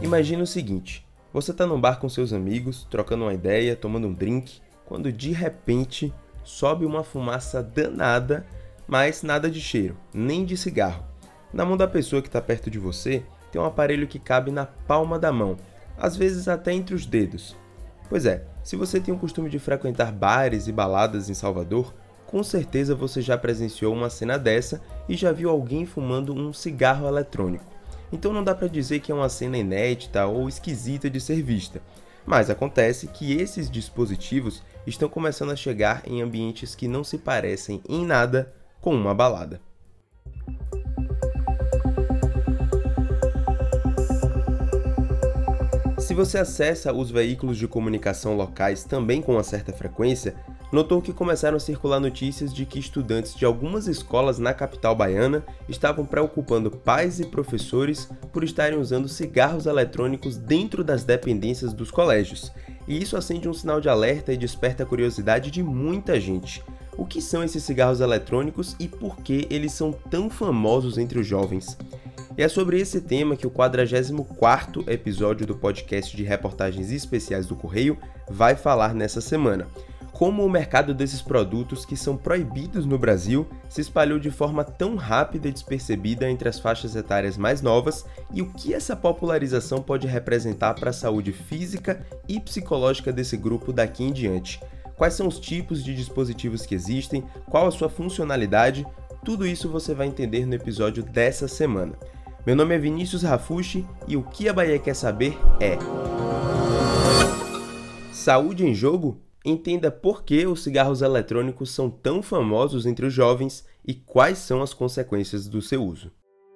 Imagina o seguinte, você está num bar com seus amigos, trocando uma ideia, tomando um drink, quando de repente sobe uma fumaça danada, mas nada de cheiro, nem de cigarro. Na mão da pessoa que está perto de você, tem um aparelho que cabe na palma da mão, às vezes até entre os dedos. Pois é, se você tem o costume de frequentar bares e baladas em Salvador, com certeza você já presenciou uma cena dessa e já viu alguém fumando um cigarro eletrônico. Então não dá para dizer que é uma cena inédita ou esquisita de ser vista. Mas acontece que esses dispositivos estão começando a chegar em ambientes que não se parecem em nada com uma balada. Se você acessa os veículos de comunicação locais também com uma certa frequência, notou que começaram a circular notícias de que estudantes de algumas escolas na capital baiana estavam preocupando pais e professores por estarem usando cigarros eletrônicos dentro das dependências dos colégios. E isso acende um sinal de alerta e desperta a curiosidade de muita gente. O que são esses cigarros eletrônicos e por que eles são tão famosos entre os jovens? E é sobre esse tema que o 44º episódio do podcast de reportagens especiais do Correio vai falar nessa semana. Como o mercado desses produtos que são proibidos no Brasil se espalhou de forma tão rápida e despercebida entre as faixas etárias mais novas e o que essa popularização pode representar para a saúde física e psicológica desse grupo daqui em diante. Quais são os tipos de dispositivos que existem, qual a sua funcionalidade, tudo isso você vai entender no episódio dessa semana. Meu nome é Vinícius Rafushi e o que a Bahia quer saber é: saúde em jogo? Entenda por que os cigarros eletrônicos são tão famosos entre os jovens e quais são as consequências do seu uso.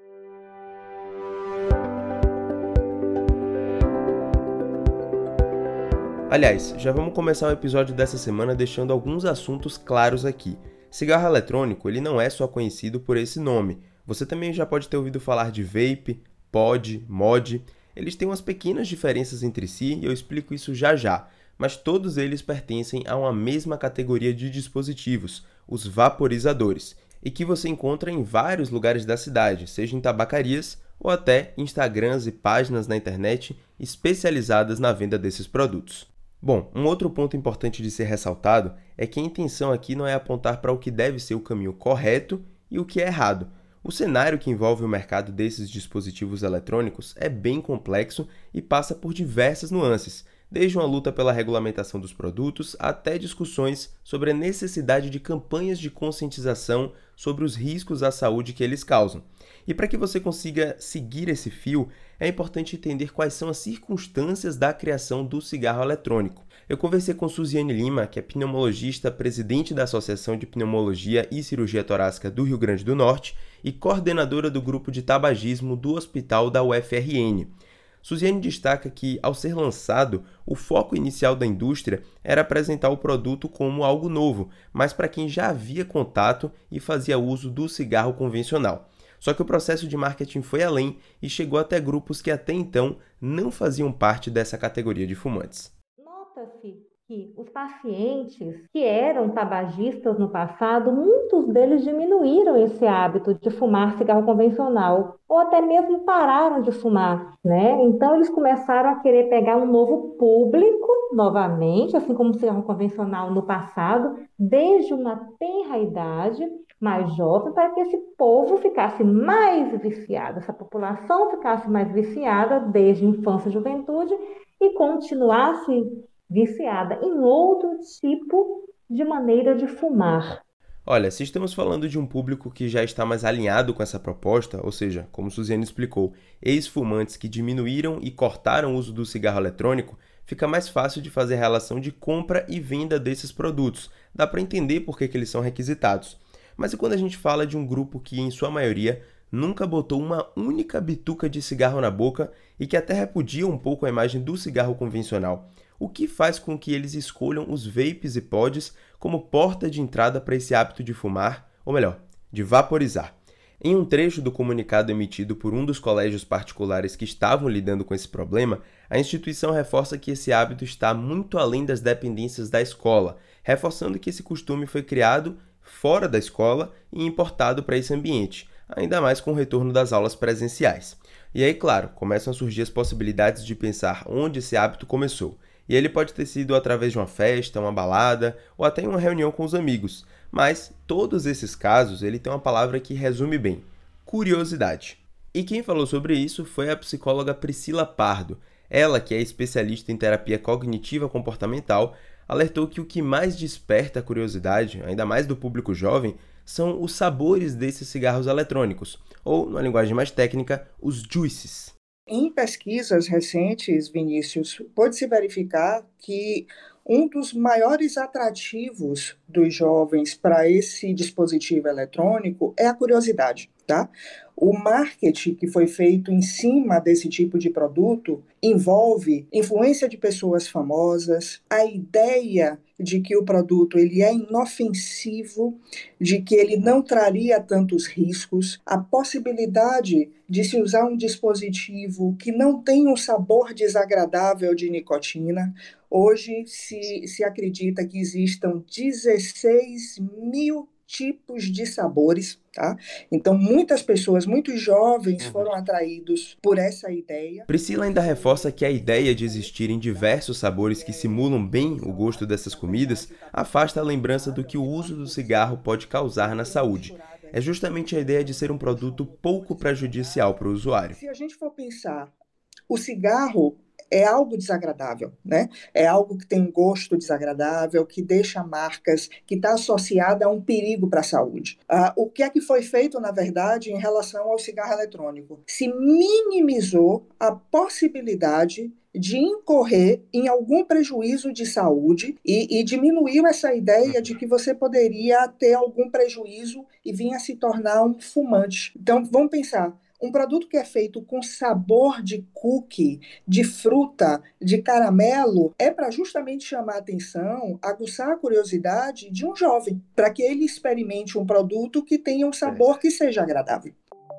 Aliás, já vamos começar o episódio dessa semana deixando alguns assuntos claros aqui. Cigarro eletrônico, ele não é só conhecido por esse nome. Você também já pode ter ouvido falar de vape, pod, mod. Eles têm umas pequenas diferenças entre si e eu explico isso já já. Mas todos eles pertencem a uma mesma categoria de dispositivos, os vaporizadores, e que você encontra em vários lugares da cidade, seja em tabacarias ou até Instagrams e páginas na internet especializadas na venda desses produtos. Bom, um outro ponto importante de ser ressaltado é que a intenção aqui não é apontar para o que deve ser o caminho correto e o que é errado. O cenário que envolve o mercado desses dispositivos eletrônicos é bem complexo e passa por diversas nuances, desde uma luta pela regulamentação dos produtos até discussões sobre a necessidade de campanhas de conscientização sobre os riscos à saúde que eles causam. E para que você consiga seguir esse fio, é importante entender quais são as circunstâncias da criação do cigarro eletrônico. Eu conversei com Suziane Lima, que é pneumologista, presidente da Associação de Pneumologia e Cirurgia Torácica do Rio Grande do Norte e coordenadora do grupo de tabagismo do hospital da UFRN. Suziane destaca que, ao ser lançado, o foco inicial da indústria era apresentar o produto como algo novo, mas para quem já havia contato e fazia uso do cigarro convencional. Só que o processo de marketing foi além e chegou até grupos que até então não faziam parte dessa categoria de fumantes. Nota-se que os pacientes que eram tabagistas no passado, muitos deles diminuíram esse hábito de fumar cigarro convencional, ou até mesmo pararam de fumar, né? Então eles começaram a querer pegar um novo público novamente, assim como o cigarro convencional no passado, desde uma tenra idade, mais jovem, para que esse povo ficasse mais viciado, essa população ficasse mais viciada desde a infância e juventude e continuasse viciada em outro tipo de maneira de fumar. Olha, se estamos falando de um público que já está mais alinhado com essa proposta, ou seja, como Suziane explicou, ex-fumantes que diminuíram e cortaram o uso do cigarro eletrônico, fica mais fácil de fazer a relação de compra e venda desses produtos. Dá para entender por que eles são requisitados. Mas e quando a gente fala de um grupo que, em sua maioria, nunca botou uma única bituca de cigarro na boca e que até repudia um pouco a imagem do cigarro convencional? O que faz com que eles escolham os vapes e pods como porta de entrada para esse hábito de fumar, ou melhor, de vaporizar? Em um trecho do comunicado emitido por um dos colégios particulares que estavam lidando com esse problema, a instituição reforça que esse hábito está muito além das dependências da escola, reforçando que esse costume foi criado fora da escola e importado para esse ambiente, ainda mais com o retorno das aulas presenciais. E aí, claro, começam a surgir as possibilidades de pensar onde esse hábito começou. E ele pode ter sido através de uma festa, uma balada ou até em uma reunião com os amigos. Mas todos esses casos, ele tem uma palavra que resume bem: curiosidade. E quem falou sobre isso foi a psicóloga Priscila Pardo. Ela, que é especialista em terapia cognitiva comportamental, alertou que o que mais desperta a curiosidade, ainda mais do público jovem, são os sabores desses cigarros eletrônicos, ou, na linguagem mais técnica, os juices. Em pesquisas recentes, Vinícius, pode-se verificar que um dos maiores atrativos dos jovens para esse dispositivo eletrônico é a curiosidade, tá? O marketing que foi feito em cima desse tipo de produto envolve influência de pessoas famosas, a ideia de que o produto ele é inofensivo, de que ele não traria tantos riscos, a possibilidade de se usar um dispositivo que não tem um sabor desagradável de nicotina. Hoje se acredita que existam 16 mil tipos de sabores, tá? Então, muitas pessoas, muitos jovens foram atraídos por essa ideia. Priscila ainda reforça que a ideia de existirem diversos sabores que simulam bem o gosto dessas comidas afasta a lembrança do que o uso do cigarro pode causar na saúde. É justamente a ideia de ser um produto pouco prejudicial para o usuário. Se a gente for pensar, o cigarro é algo desagradável, né? É algo que tem um gosto desagradável, que deixa marcas, que está associada a um perigo para a saúde. O que é que foi feito, na verdade, em relação ao cigarro eletrônico? Se minimizou a possibilidade de incorrer em algum prejuízo de saúde e diminuiu essa ideia de que você poderia ter algum prejuízo e vir a se tornar um fumante. Então, vamos pensar. Um produto que é feito com sabor de cookie, de fruta, de caramelo, é para justamente chamar a atenção, aguçar a curiosidade de um jovem, para que ele experimente um produto que tenha um sabor que seja agradável.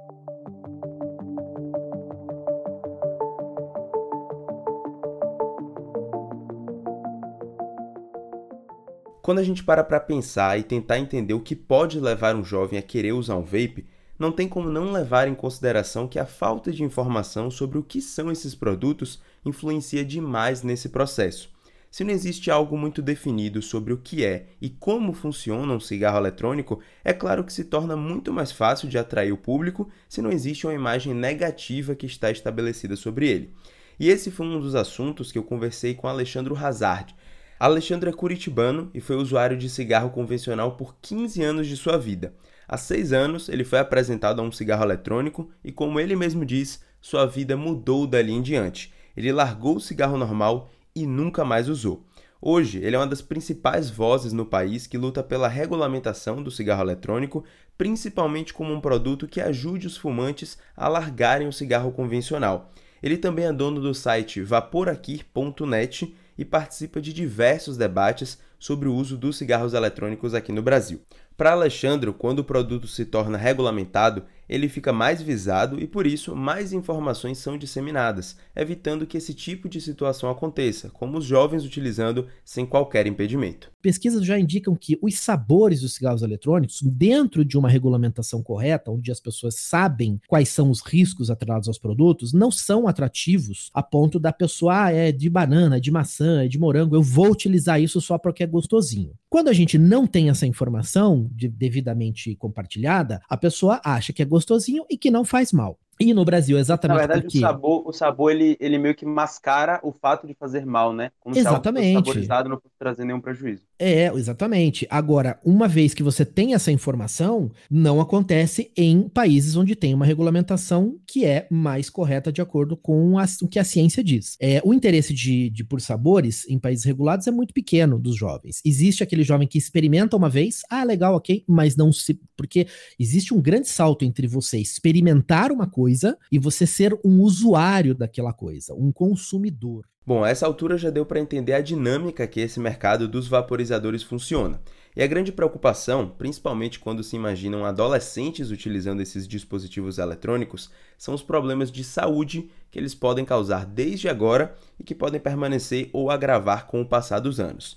Quando a gente para pensar e tentar entender o que pode levar um jovem a querer usar um vape, não tem como não levar em consideração que a falta de informação sobre o que são esses produtos influencia demais nesse processo. Se não existe algo muito definido sobre o que é e como funciona um cigarro eletrônico, é claro que se torna muito mais fácil de atrair o público se não existe uma imagem negativa que está estabelecida sobre ele. E esse foi um dos assuntos que eu conversei com Alexandro Hazard. Alexandre é curitibano e foi usuário de cigarro convencional por 15 anos de sua vida. Há 6 anos, ele foi apresentado a um cigarro eletrônico e, como ele mesmo diz, sua vida mudou dali em diante. Ele largou o cigarro normal e nunca mais usou. Hoje, ele é uma das principais vozes no país que luta pela regulamentação do cigarro eletrônico, principalmente como um produto que ajude os fumantes a largarem o cigarro convencional. Ele também é dono do site vaporaqui.net e participa de diversos debates sobre o uso dos cigarros eletrônicos aqui no Brasil. Para Alexandre, quando o produto se torna regulamentado, ele fica mais visado e, por isso, mais informações são disseminadas, evitando que esse tipo de situação aconteça, como os jovens utilizando sem qualquer impedimento. Pesquisas já indicam que os sabores dos cigarros eletrônicos, dentro de uma regulamentação correta, onde as pessoas sabem quais são os riscos atrelados aos produtos, não são atrativos a ponto da pessoa, é de banana, é de maçã, é de morango, eu vou utilizar isso só porque é gostosinho. Quando a gente não tem essa informação devidamente compartilhada, a pessoa acha que é gostosinho e que não faz mal. E no Brasil, exatamente Na verdade, porque... o sabor ele meio que mascara o fato de fazer mal, né? Como se algo fosse saborizado não fosse trazer nenhum prejuízo. Exatamente. Agora, uma vez que você tem essa informação, não acontece em países onde tem uma regulamentação que é mais correta de acordo com o que a ciência diz. O interesse de por sabores em países regulados é muito pequeno dos jovens. Existe aquele jovem que experimenta uma vez, legal, ok, mas não se... Porque existe um grande salto entre você experimentar uma coisa e você ser um usuário daquela coisa, um consumidor. Bom, a essa altura já deu para entender a dinâmica que esse mercado dos vaporizadores funciona. E a grande preocupação, principalmente quando se imaginam adolescentes utilizando esses dispositivos eletrônicos, são os problemas de saúde que eles podem causar desde agora e que podem permanecer ou agravar com o passar dos anos.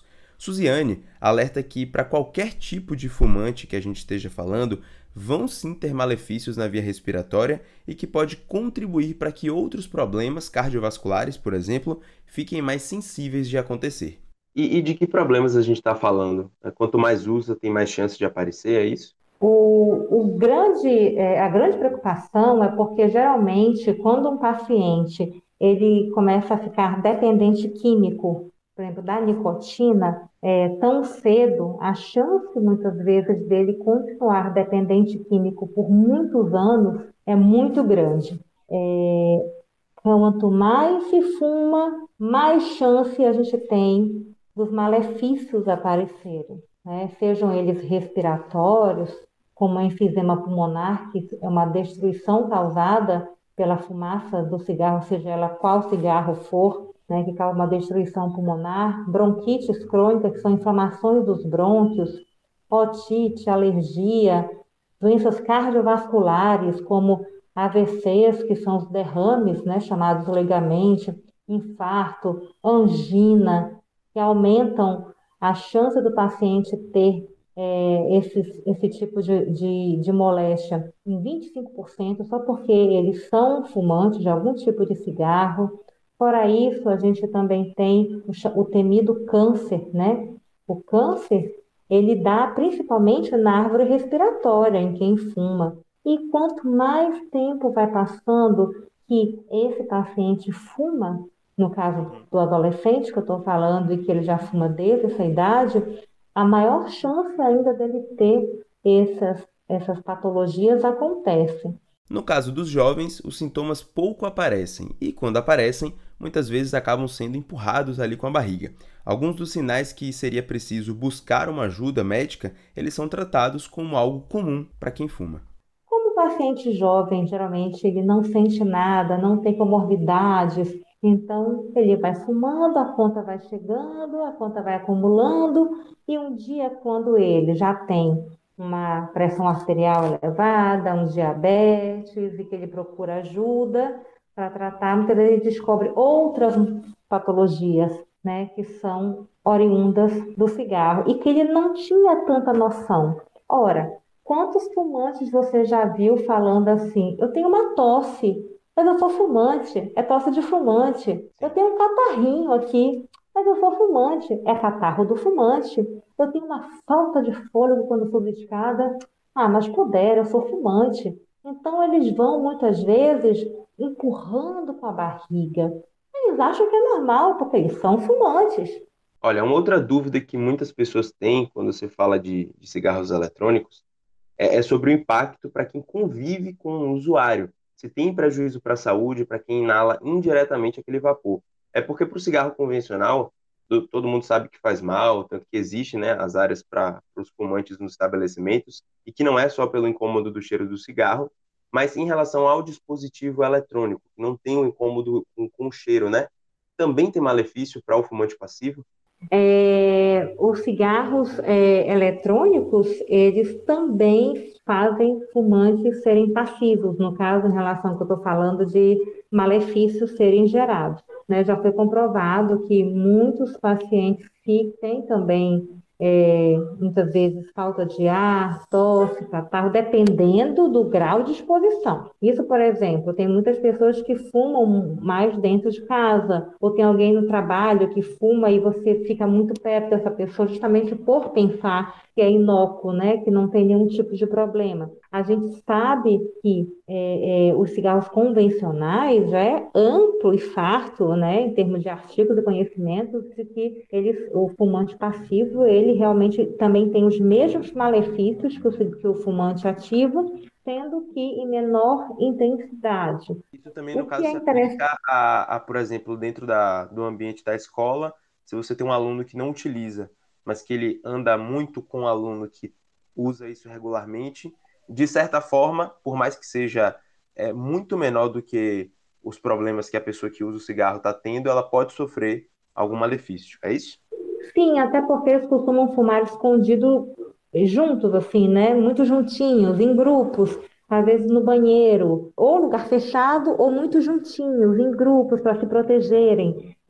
Suziane alerta que, para qualquer tipo de fumante que a gente esteja falando, vão sim ter malefícios na via respiratória e que pode contribuir para que outros problemas cardiovasculares, por exemplo, fiquem mais sensíveis de acontecer. E de que problemas a gente está falando? Quanto mais usa, tem mais chance de aparecer, é isso? A grande preocupação é porque, geralmente, quando um paciente ele começa a ficar dependente químico, por exemplo, da nicotina, tão cedo, a chance, muitas vezes, dele continuar dependente químico por muitos anos é muito grande. Quanto mais se fuma, mais chance a gente tem dos malefícios aparecerem, né? Sejam eles respiratórios, como a enfisema pulmonar, que é uma destruição causada pela fumaça do cigarro, seja ela qual cigarro for, né, que causa uma destruição pulmonar, bronquites crônicas, que são inflamações dos brônquios, otite, alergia, doenças cardiovasculares, como AVCs, que são os derrames, né, chamados legalmente, infarto, angina, que aumentam a chance do paciente ter esse tipo de moléstia em 25%, só porque eles são fumantes de algum tipo de cigarro. Fora isso, a gente também tem o temido câncer, né? O câncer, ele dá principalmente na árvore respiratória, em quem fuma. E quanto mais tempo vai passando que esse paciente fuma, no caso do adolescente que eu estou falando e que ele já fuma desde essa idade, a maior chance ainda dele ter essas patologias acontece. No caso dos jovens, os sintomas pouco aparecem e, quando aparecem, muitas vezes acabam sendo empurrados ali com a barriga. Alguns dos sinais que seria preciso buscar uma ajuda médica, eles são tratados como algo comum para quem fuma. Como o paciente jovem, geralmente, ele não sente nada, não tem comorbidades, então ele vai fumando, a conta vai chegando, a conta vai acumulando, e um dia, quando ele já tem uma pressão arterial elevada, um diabetes, e que ele procura ajuda para tratar, muitas vezes ele descobre outras patologias, né, que são oriundas do cigarro, e que ele não tinha tanta noção. Ora, quantos fumantes você já viu falando assim? Eu tenho uma tosse, mas eu sou fumante. É tosse de fumante. Eu tenho um catarrinho aqui, mas eu sou fumante. É catarro do fumante. Eu tenho uma falta de fôlego quando subo de escada. Ah, mas puder, eu sou fumante. Então eles vão muitas vezes empurrando com a barriga. Eles acham que é normal, porque eles são fumantes. Olha, uma outra dúvida que muitas pessoas têm quando você fala de cigarros eletrônicos é sobre o impacto para quem convive com o usuário. Se tem prejuízo para a saúde, para quem inala indiretamente aquele vapor. É porque para o cigarro convencional, todo mundo sabe que faz mal, tanto que existe, né, as áreas para os fumantes nos estabelecimentos, e que não é só pelo incômodo do cheiro do cigarro, mas em relação ao dispositivo eletrônico, que não tem um incômodo com o cheiro, né? Também tem malefício para o fumante passivo? Os cigarros eletrônicos, eles também fazem fumantes serem passivos, no caso, em relação ao que eu estou falando de malefícios serem gerados, né? Já foi comprovado que muitos pacientes que têm também, muitas vezes, falta de ar, tosse, catarro, dependendo do grau de exposição. Isso, por exemplo, tem muitas pessoas que fumam mais dentro de casa, ou tem alguém no trabalho que fuma e você fica muito perto dessa pessoa, justamente por pensar que é inócuo, né? Que não tem nenhum tipo de problema. A gente sabe que os cigarros convencionais já é amplo e farto, né, em termos de artigos e conhecimentos, de que o fumante passivo, ele realmente também tem os mesmos malefícios que o fumante ativo, sendo que em menor intensidade. Isso também, no caso, se aplica por exemplo, dentro do ambiente da escola, se você tem um aluno que não utiliza, mas que ele anda muito com um aluno que usa isso regularmente, de certa forma, por mais que seja muito menor do que os problemas que a pessoa que usa o cigarro está tendo, ela pode sofrer algum malefício, é isso? Sim, até porque eles costumam fumar escondido juntos, assim, né? Muito juntinhos, em grupos, às vezes no banheiro, ou lugar fechado, ou muito juntinhos, em grupos, para se protegerem.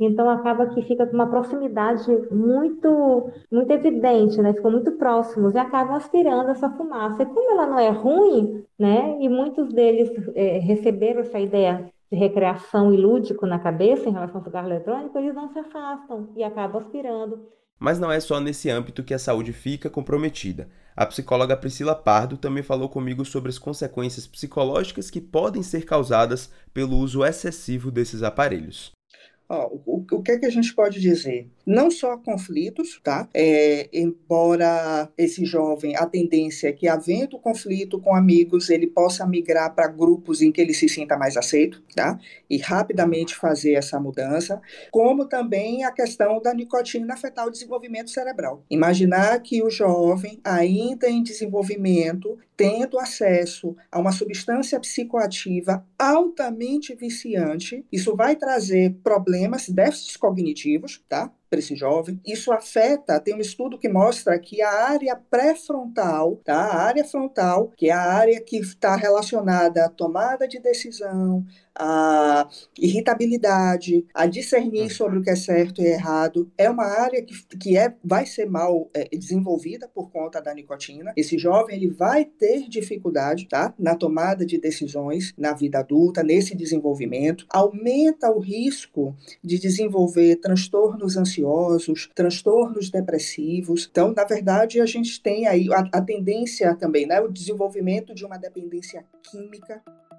Então acaba que fica com uma proximidade muito, muito evidente, né? Ficam muito próximos e acabam aspirando essa fumaça. E como ela não é ruim, né? E muitos deles receberam essa ideia de recreação e lúdico na cabeça em relação ao cigarro eletrônico, eles não se afastam e acabam aspirando. Mas não é só nesse âmbito que a saúde fica comprometida. A psicóloga Priscila Pardo também falou comigo sobre as consequências psicológicas que podem ser causadas pelo uso excessivo desses aparelhos. O que é que a gente pode dizer? Não só conflitos, tá? Embora esse jovem, a tendência é que, havendo conflito com amigos, ele possa migrar para grupos em que ele se sinta mais aceito, tá? E rapidamente fazer essa mudança, como também a questão da nicotina afetar o desenvolvimento cerebral. Imaginar que o jovem, ainda em desenvolvimento, tendo acesso a uma substância psicoativa altamente viciante, isso vai trazer problemas, déficits cognitivos, tá? Para esse jovem. Isso afeta, tem um estudo que mostra que a área pré-frontal, tá? A área frontal, que é a área que está relacionada à tomada de decisão, à irritabilidade, a discernir sobre o que é certo e errado, é uma área vai ser mal desenvolvida por conta da nicotina. Esse jovem ele vai ter dificuldade, tá? Na tomada de decisões na vida adulta, nesse desenvolvimento, aumenta o risco de desenvolver transtornos ansiosos, transtornos depressivos. Então, na verdade, a gente tem aí a tendência também, né? O desenvolvimento de uma dependência química.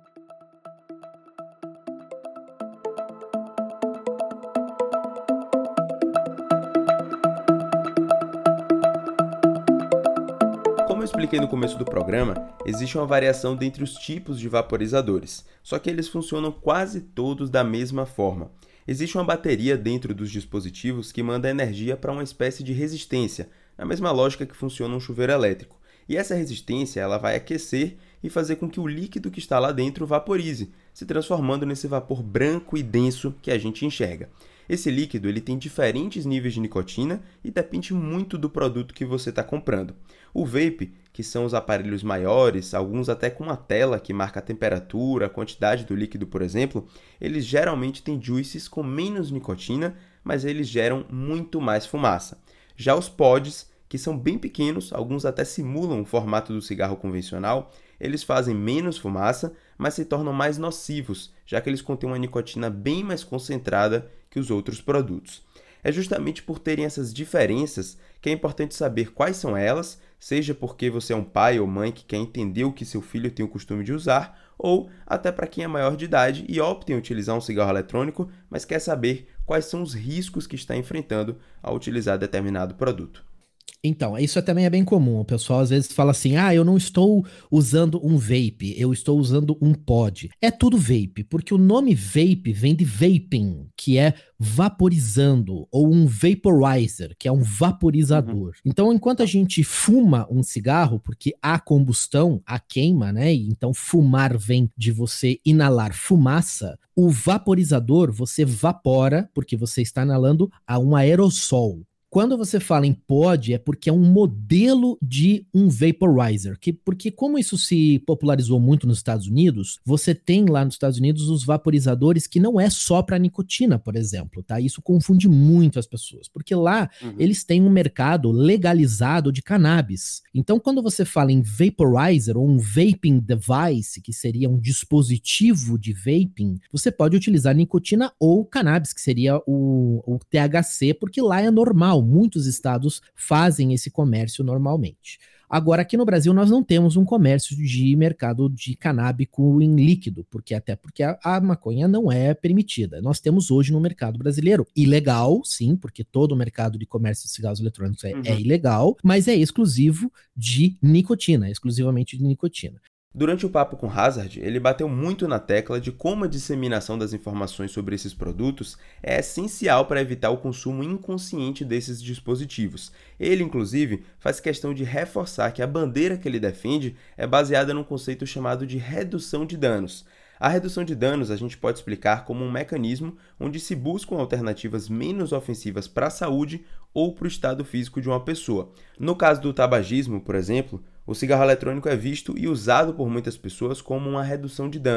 Como eu expliquei no começo do programa, existe uma variação dentre os tipos de vaporizadores, só que eles funcionam quase todos da mesma forma. Existe uma bateria dentro dos dispositivos que manda energia para uma espécie de resistência, na mesma lógica que funciona um chuveiro elétrico. E essa resistência ela vai aquecer e fazer com que o líquido que está lá dentro vaporize, se transformando nesse vapor branco e denso que a gente enxerga. Esse líquido ele tem diferentes níveis de nicotina e depende muito do produto que você está comprando. O vape, que são os aparelhos maiores, alguns até com uma tela que marca a temperatura, a quantidade do líquido, por exemplo, eles geralmente têm juices com menos nicotina, mas eles geram muito mais fumaça. Já os pods, que são bem pequenos, alguns até simulam o formato do cigarro convencional, eles fazem menos fumaça, mas se tornam mais nocivos, já que eles contêm uma nicotina bem mais concentrada que os outros produtos. É justamente por terem essas diferenças que é importante saber quais são elas, seja porque você é um pai ou mãe que quer entender o que seu filho tem o costume de usar, ou até para quem é maior de idade e opta em utilizar um cigarro eletrônico, mas quer saber quais são os riscos que está enfrentando ao utilizar determinado produto. Então, isso também é bem comum. O pessoal às vezes fala assim, eu não estou usando um vape, eu estou usando um pod. É tudo vape, porque o nome vape vem de vaping, que é vaporizando, ou um vaporizer, que é um vaporizador. Então, enquanto a gente fuma um cigarro, porque há combustão, há queima, né? Então, fumar vem de você inalar fumaça. O vaporizador, você vapora, porque você está inalando a um aerossol. Quando você fala em pod, é porque é um modelo de um vaporizer. Porque como isso se popularizou muito nos Estados Unidos, você tem lá nos Estados Unidos os vaporizadores que não é só para nicotina, por exemplo, tá? Isso confunde muito as pessoas, porque lá eles têm um mercado legalizado de cannabis. Então, quando você fala em vaporizer ou um vaping device, que seria um dispositivo de vaping, você pode utilizar nicotina ou cannabis, que seria o THC, porque lá é normal. Muitos estados fazem esse comércio normalmente. Agora, aqui no Brasil, nós não temos um comércio de mercado de canábico em líquido, porque a maconha não é permitida. Nós temos hoje no mercado brasileiro ilegal, sim, porque todo o mercado de comércio de cigarros eletrônicos é ilegal, mas é exclusivo de nicotina, exclusivamente de nicotina. Durante o papo com Hazard, ele bateu muito na tecla de como a disseminação das informações sobre esses produtos é essencial para evitar o consumo inconsciente desses dispositivos. Ele, inclusive, faz questão de reforçar que a bandeira que ele defende é baseada num conceito chamado de redução de danos. A redução de danos a gente pode explicar como um mecanismo onde se buscam alternativas menos ofensivas para a saúde ou para o estado físico de uma pessoa. No caso do tabagismo, por exemplo, o cigarro eletrônico é visto e usado por muitas pessoas como uma redução de dano.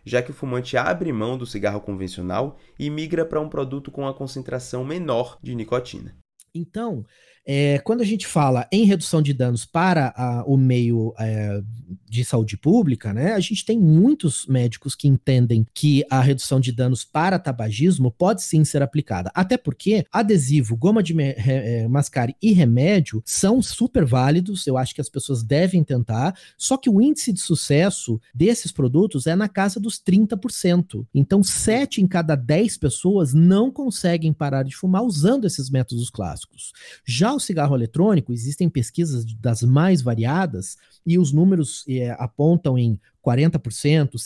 já que o fumante abre mão do cigarro convencional e migra para um produto com a concentração menor de nicotina. Então, quando a gente fala em redução de danos para o meio de saúde pública, né, a gente tem muitos médicos que entendem que a redução de danos para tabagismo pode sim ser aplicada. Até porque adesivo, goma de mascar e remédio são super válidos, eu acho que as pessoas devem tentar, só que o índice de sucesso desses produtos é na casa dos 30%. Então, 7 em cada 10 pessoas não conseguem parar de fumar usando esses métodos clássicos. Já o cigarro eletrônico, existem pesquisas das mais variadas e os números apontam em 40%,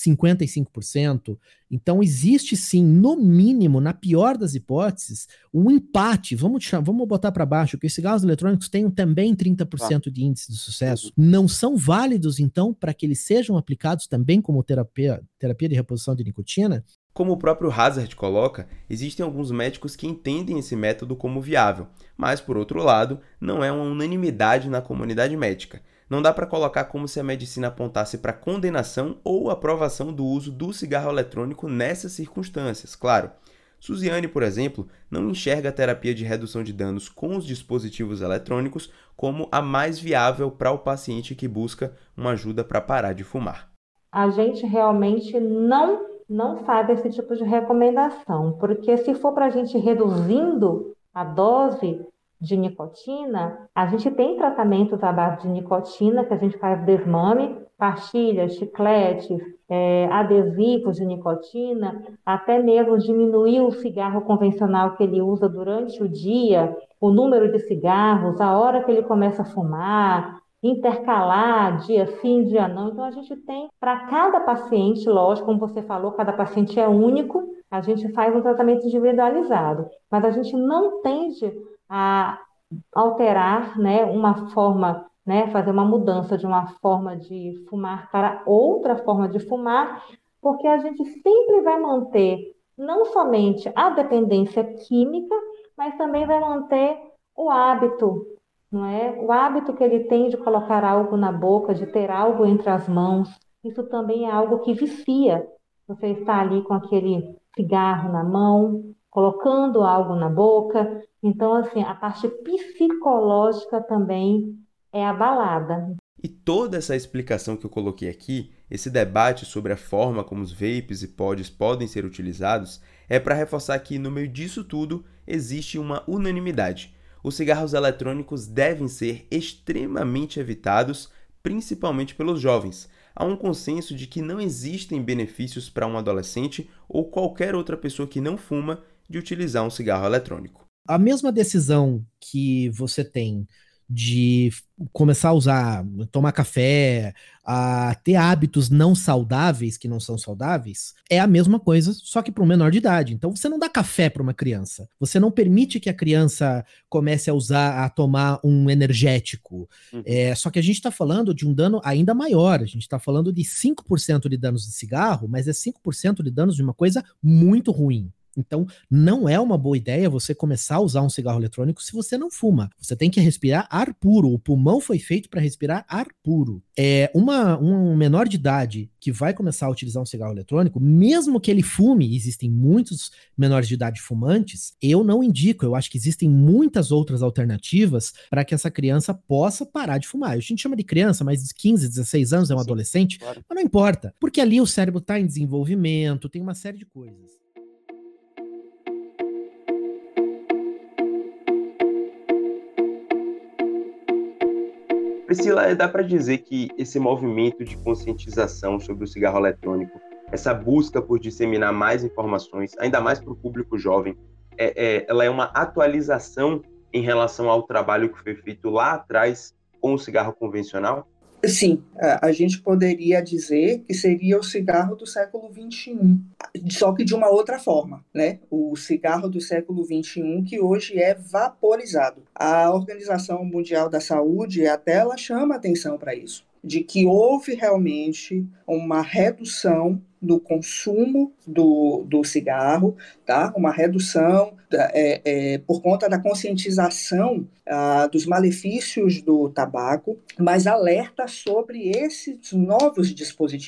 55%. Então existe sim, no mínimo, na pior das hipóteses, um empate. Vamos botar para baixo, que os cigarros eletrônicos têm também 30% de índice de sucesso. Não são válidos, então, para que eles sejam aplicados também como terapia de reposição de nicotina? Como o próprio Hazard coloca, existem alguns médicos que entendem esse método como viável, mas, por outro lado, não é uma unanimidade na comunidade médica. Não dá para colocar como se a medicina apontasse para condenação ou aprovação do uso do cigarro eletrônico nessas circunstâncias, claro. Suziane, por exemplo, não enxerga a terapia de redução de danos com os dispositivos eletrônicos como a mais viável para o paciente que busca uma ajuda para parar de fumar. A gente realmente não faz esse tipo de recomendação, porque se for para a gente reduzindo a dose de nicotina, a gente tem tratamentos à base de nicotina, que a gente faz desmame, pastilhas, chicletes, adesivos de nicotina, até mesmo diminuir o cigarro convencional que ele usa durante o dia, o número de cigarros, a hora que ele começa a fumar, intercalar dia sim, dia não. Então, a gente tem, para cada paciente, lógico, como você falou, cada paciente é único, a gente faz um tratamento individualizado, mas a gente não tende a alterar, né, uma forma, né, fazer uma mudança de uma forma de fumar para outra forma de fumar, porque a gente sempre vai manter não somente a dependência química, mas também vai manter o hábito, não é? O hábito que ele tem de colocar algo na boca, de ter algo entre as mãos, isso também é algo que vicia. Você está ali com aquele cigarro na mão, colocando algo na boca. Então, assim, a parte psicológica também é abalada. E toda essa explicação que eu coloquei aqui, esse debate sobre a forma como os vapes e pods podem ser utilizados, é para reforçar que no meio disso tudo existe uma unanimidade. Os cigarros eletrônicos devem ser extremamente evitados, principalmente pelos jovens. Há um consenso de que não existem benefícios para um adolescente ou qualquer outra pessoa que não fuma de utilizar um cigarro eletrônico. A mesma decisão que você tem de começar a usar, tomar café, a ter hábitos não saudáveis, que não são saudáveis, é a mesma coisa, só que para um menor de idade. Então você não dá café para uma criança, você não permite que a criança comece a tomar um energético. Só que a gente está falando de um dano ainda maior, a gente está falando de 5% de danos de cigarro, mas é 5% de danos de uma coisa muito ruim. Então, não é uma boa ideia você começar a usar um cigarro eletrônico se você não fuma. Você tem que respirar ar puro. O pulmão foi feito para respirar ar puro. Um menor de idade que vai começar a utilizar um cigarro eletrônico, mesmo que ele fume, existem muitos menores de idade fumantes, eu não indico. Eu acho que existem muitas outras alternativas para que essa criança possa parar de fumar. A gente chama de criança, mas de 15, 16 anos é um adolescente, claro. Mas não importa, porque ali o cérebro está em desenvolvimento, tem uma série de coisas. Priscila, dá para dizer que esse movimento de conscientização sobre o cigarro eletrônico, essa busca por disseminar mais informações, ainda mais para o público jovem, ela é uma atualização em relação ao trabalho que foi feito lá atrás com o cigarro convencional? Sim, a gente poderia dizer que seria o cigarro do século XXI, só que de uma outra forma, né? O cigarro do século XXI que hoje é vaporizado. A Organização Mundial da Saúde, até ela chama atenção para isso, de que houve realmente uma redução no consumo do cigarro, tá? Uma redução por conta da conscientização dos malefícios do tabaco, mas alerta sobre esses novos dispositivos.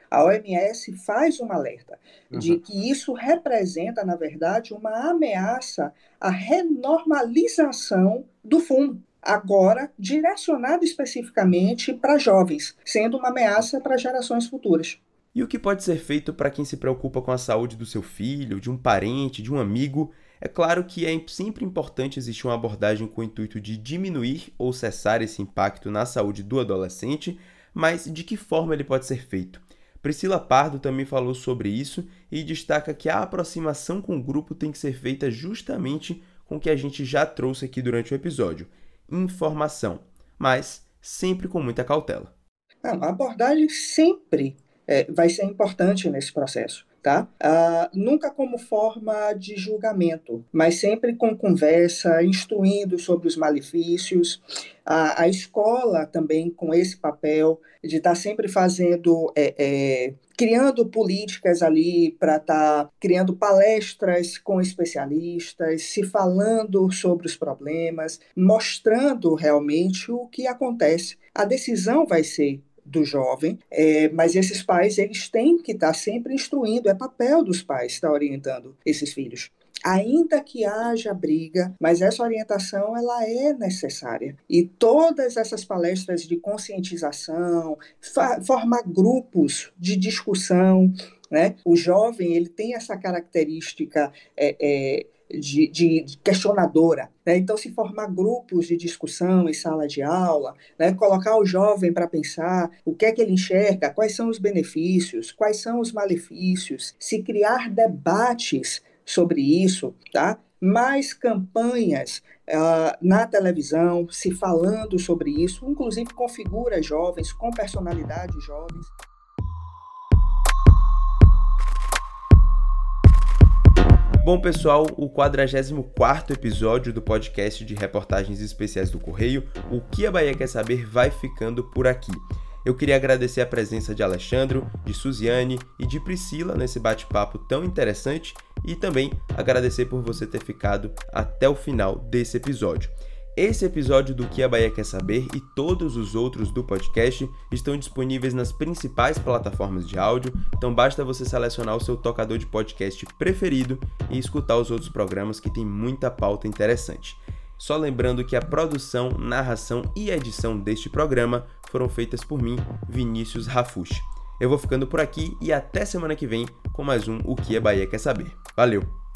A OMS faz um alerta de que isso representa, na verdade, uma ameaça à renormalização do fumo, agora direcionado especificamente para jovens, sendo uma ameaça para gerações futuras. E o que pode ser feito para quem se preocupa com a saúde do seu filho, de um parente, de um amigo? É claro que é sempre importante existir uma abordagem com o intuito de diminuir ou cessar esse impacto na saúde do adolescente, mas de que forma ele pode ser feito? Priscila Pardo também falou sobre isso e destaca que a aproximação com o grupo tem que ser feita justamente com o que a gente já trouxe aqui durante o episódio: informação, mas sempre com muita cautela. A abordagem sempre vai ser importante nesse processo, tá? Nunca como forma de julgamento, mas sempre com conversa, instruindo sobre os malefícios. A escola também com esse papel de estar sempre fazendo, criando políticas ali para estar criando palestras com especialistas, se falando sobre os problemas, mostrando realmente o que acontece. A decisão vai ser do jovem, mas esses pais eles têm que estar sempre instruindo, é papel dos pais estar orientando esses filhos. Ainda que haja briga, mas essa orientação ela é necessária. E todas essas palestras de conscientização, formar grupos de discussão, né? O jovem ele tem essa característica de questionadora, né? Então se formar grupos de discussão em sala de aula, né? Colocar o jovem para pensar o que é que ele enxerga, quais são os benefícios, quais são os malefícios, se criar debates sobre isso, tá? Mais campanhas na televisão, se falando sobre isso, inclusive com figuras jovens, com personalidades jovens. Bom, pessoal, o 44º episódio do podcast de reportagens especiais do Correio, O que a Bahia Quer Saber, vai ficando por aqui. Eu queria agradecer a presença de Alexandro, de Suziane e de Priscila nesse bate-papo tão interessante e também agradecer por você ter ficado até o final desse episódio. Esse episódio do Que a Bahia Quer Saber e todos os outros do podcast estão disponíveis nas principais plataformas de áudio, então basta você selecionar o seu tocador de podcast preferido e escutar os outros programas que tem muita pauta interessante. Só lembrando que a produção, narração e edição deste programa foram feitas por mim, Vinícius Rafushi. Eu vou ficando por aqui e até semana que vem com mais um O que a Bahia Quer Saber. Valeu!